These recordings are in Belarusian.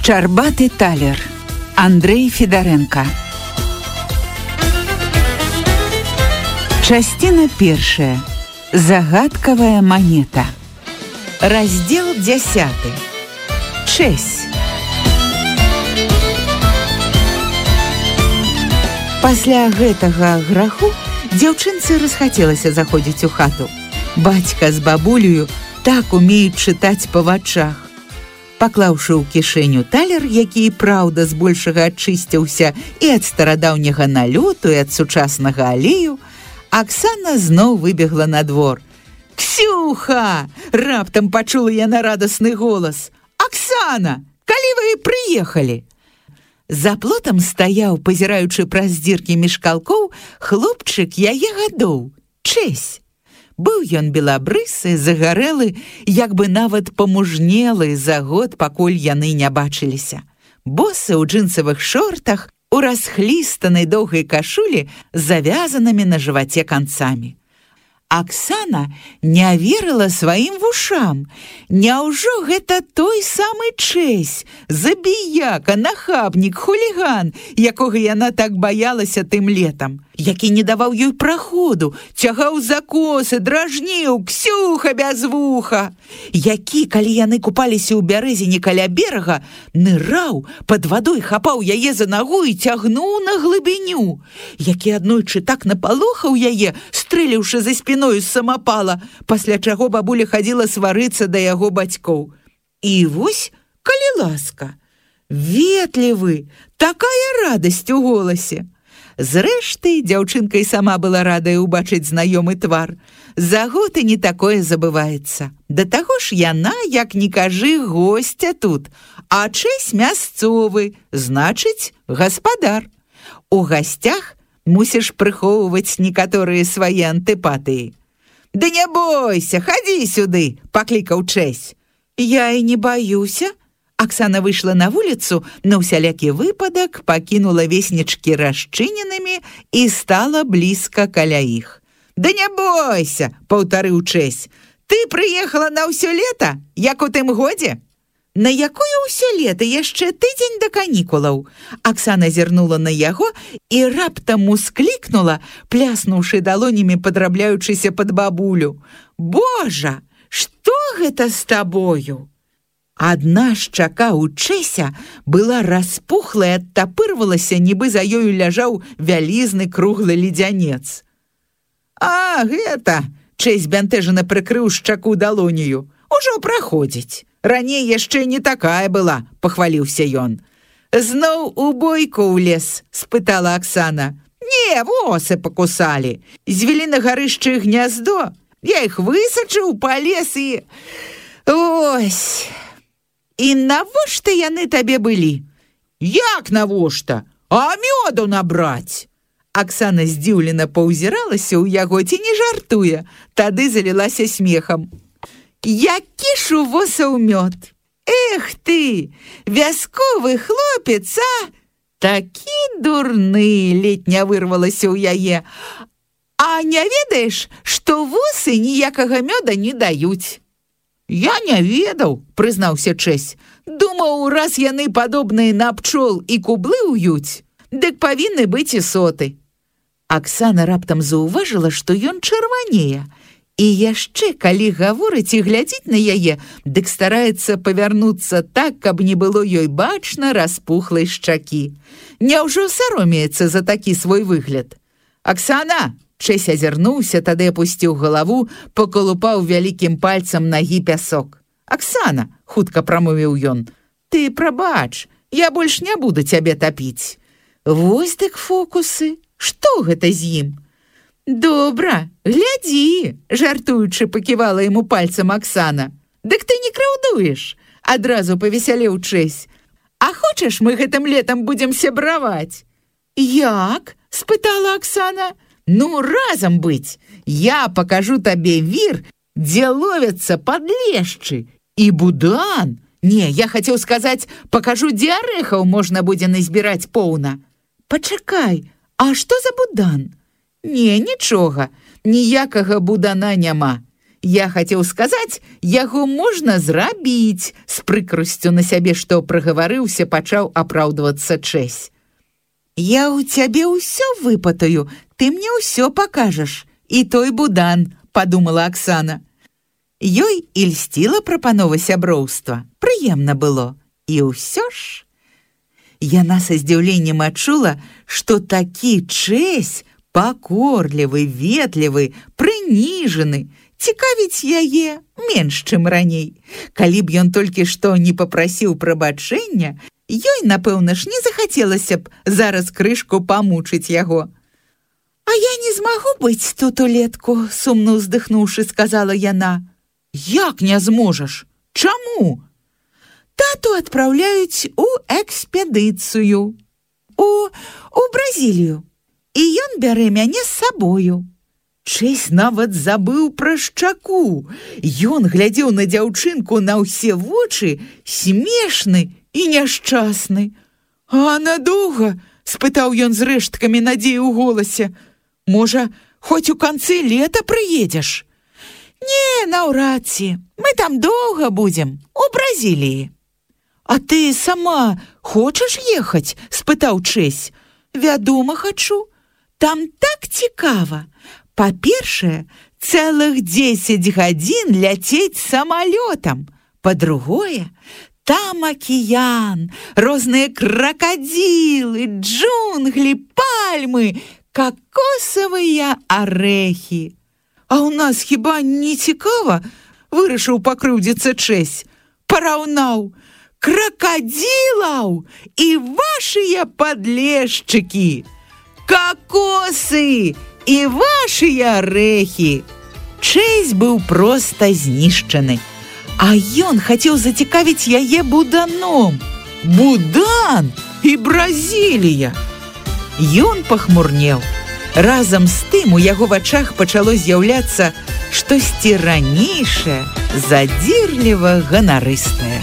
Шчарбаты талер. Андрей Федаренко. Частина першая. Загадкавая монета. Раздел 10. Чэсь. Пасля гэтага граху дзяўчынцы расхацелася заходзіць у хату. Бацька з бабулею так умеюць чытаць па вачах. Паклаўшы ў кішэню талер, які, праўда, збольшага ачысціўся і ад старадаўняга налёту, і ад сучаснага алею, Аксана зноў выбегла на двор. «Ксюха!» – раптам пачула яна радасны голас. «Аксана, калі вы прыехалі?» За плотам стаяў, пазіраючы праз дзіркі між калкоў, хлопчык яе гадоў – Чэсь. Быў ён белабрысы, загарэлы, як бы нават памужнелы за год, пакуль яны не бачыліся. Босы ў джынсавых шортах, у расхлістанай доўгай кашулі з завязанымі на жываце канцамі. Аксана не верыла сваім вушам. Няўжо гэта той самы Чэсь, забіяка, нахабнік, хуліган, якога яна так баялася тым летам, які не даваў ёй праходу, цягаў за косы, дражніў, Ксюха без вуха, які, калі яны купаліся ў бярэзіне каля берага, ныраў, пад вадой хапаў яе за нагу і цягнуў на глыбіню, які аднойчы так напалохаў яе, стрэліўшы за спіною з самапала, пасля чаго бабуля хадзіла сварыцца да яго бацькоў. І вось, калі ласка, ветлівы, такая радасць у голасе. Зрэшты, дзяўчынка і сама была радая ўбачыць знаёмы твар. За год і не такое забываецца. Да таго ж яна, як ні кажы, госця тут, а Чэсь мясцовы, значыць, гаспадар. У гасцях мусіш прыхоўваць некаторыя свае антыпатыі. «Да не бойся, хадзі сюды!» – паклікаў Чэсь. «Я і не баюся!» Аксана выйшла на вуліцу, на ўсялякі выпадак пакінула веснічкі расчыненымі і стала блізка каля іх. «Да не бойся!» – паўтарыў Чэсь. «Ты прыехала на ўсё лета, як у тым годзе?» «На якое ўсё лета? Яшчэ тыдзень да канікулаў!» Аксана зірнула на яго і раптам усклікнула, пляснуўшы далонямі, падрабляючыся пад бабулю. «Божа, што гэта з табою?» Адна шчака ў Чэся была распухла і адтапырвалася, нібы за ёю ляжаў вялізны круглы ледзянец. «А, гэта!» – Чэсь бянтэжана прыкрыў шчаку далонію. «Ужо праходзіць. Раней яшчэ не такая была», – пахваліўся ён. «Зноў у бойку ўлез?» – спытала Аксана. «Не, восы пакусалі. Звялі на гарышчы гняздо. Я іх высачыў, палез і... Ось... І навошта яны табе былі?» «Як навошта? А мёду набраць?» Аксана здзіўлена паўзіралася ў яго, ці не жартуе, тады залілася смехам. «Які ж у восаў мёд! Эх ты, вясковы хлопец, а? Такі дурны!» летня вырвалася ў яе. «А не ведаеш, што восы ніякага мёда не даюць?» «Я не ведаў», – прызнаўся Чэсь. «Думаў, раз яны падобныя на пчол і кублы ўюць, дык павінны быць і соты». Аксана раптам заўважыла, што ён чырванее, і яшчэ, калі гаворыць і глядзіць на яе, дык стараецца павярнуцца так, каб не было ёй бачна распухлай шчакі. Няўжо саромеецца за такі свой выгляд? «Аксана!» Чэсь азірнуўся, тады апусціў галаву, пакалупаў вялікім пальцам нагі пясок. «Аксана!» – хутка прамовіў ён. «Ты прабач, я больш не буду цябе тапіць». «Вось дык фокусы! Што гэта з ім?» «Добра, глядзі!» – жартуючы паківала яму пальцам Аксана. «Дык ты не краўдуеш!» – адразу павесялеў Чэсь. «А хочаш, мы гэтым летам будзем сябраваць?» «Як?» – спытала Аксана. «Ну, разам быць! Я пакажу табе вір, дзе ловяцца падлешчы, і будан. Не, я хацеў сказаць, пакажу, дзе арэхаў можна будзе назбіраць поўна». «Пачакай, а што за будан?» «Не, нічога, ніякага будана няма. Я хацеў сказаць, яго можна зрабіць. З прыкрасцю на сябе, што прагаварыўся, пачаў апраўдвацца Чэсь. Я ў цябе ўсё выпытаю, ты мне ўсё пакажаш. І той будан, падумала Аксана. Ёй і льсціла прапанова сяброўства. Прыемна было. І ўсё ж... Яна са здзіўленнем адчула, што такі Чэсь, пакорлівы, ветлівы, прыніжаны, цікавіць яе менш, чым раней. Калі б ён толькі што не папрасіў прабачэння, ёй, напэўна ж, не захацелася б зараз крышку памучыць яго. «А я не змагу быць тут улетку», сумна ўздыхнуўшы, сказала яна. «Як не зможаш? Чаму?» «Тату адпраўляюць у экспедыцыю. У Бразілію. І ён бярэ мяне з сабою». Чэсь нават забыў пра шчаку. Ён глядзеў на дзяўчынку на ўсе вочы, смешны і няшчасны. «А надоўга?» – спытаў ён з рэшткамі надзеі ў голасе. «Можа, хоць у канцы лета прыедзеш?» «Не, наўрад ці. Мы там доўга будзем, у Бразіліі». «А ты сама хочаш ехаць?» – спытаў Чэсь. «Вядома, хачу. Там так цікава. Па-першае, цэлых 10 гадзін ляцець самалётам. Па-другое, там акіян, розныя кракадзілы, джунглі, пальмы, какосавыя арэхі». «А ў нас хіба не цікава?» – вырашыў пакрыўдзіцца Чэсь. «Параўнаў кракадзілаў і вашыя падлешчыкі, какосы і вашыя арэхі». Чэсь быў проста знішчаны, а ён хацеў зацікавіць яе буданом. Будан і Бразілія! Ён пахмурнеў. Разам з тым у яго вачах пачало з'яўляцца штосьці ранейшае, задзірліва ганарыстае.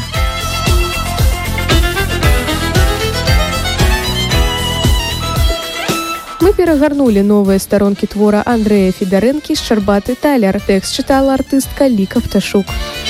Мы перагарнулі новыя старонкі твора Андрэя Федарэнкі «Шчарбаты таляр». Тэкст чытала артыстка Ліка Пташук.